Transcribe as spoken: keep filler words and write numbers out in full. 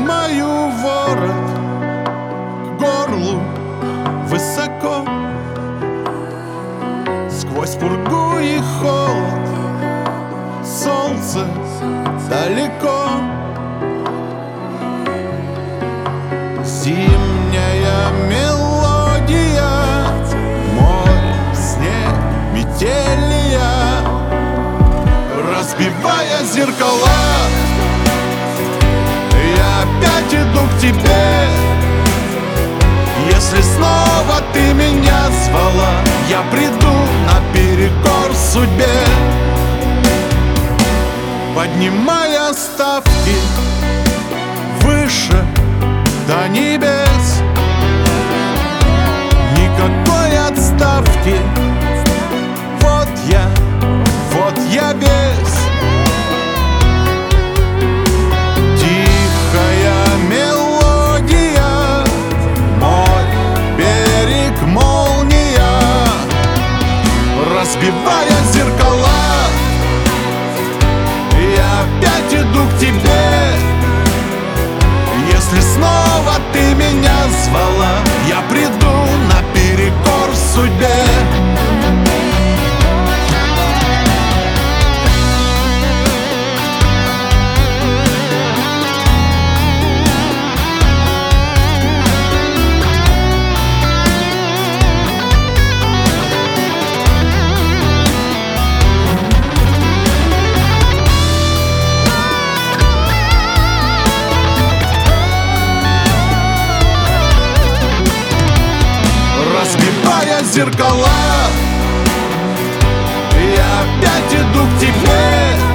Поднимаю ворот к горлу высоко, сквозь пургу и холод солнце далеко. Зимняя мелодия, море в сне метелья, разбивая зеркала, я опять иду к тебе. Если снова ты меня звала, я приду наперекор судьбе, поднимая ставки выше до небес. Никакой отставки, вот я, вот я весь. Тихая мелодия, море, берег, молния, разбивая зеркала, я опять иду к тебе. Если снова ты меня звала, я приду наперекор судьбе. Разбивая зеркала, я опять иду к тебе.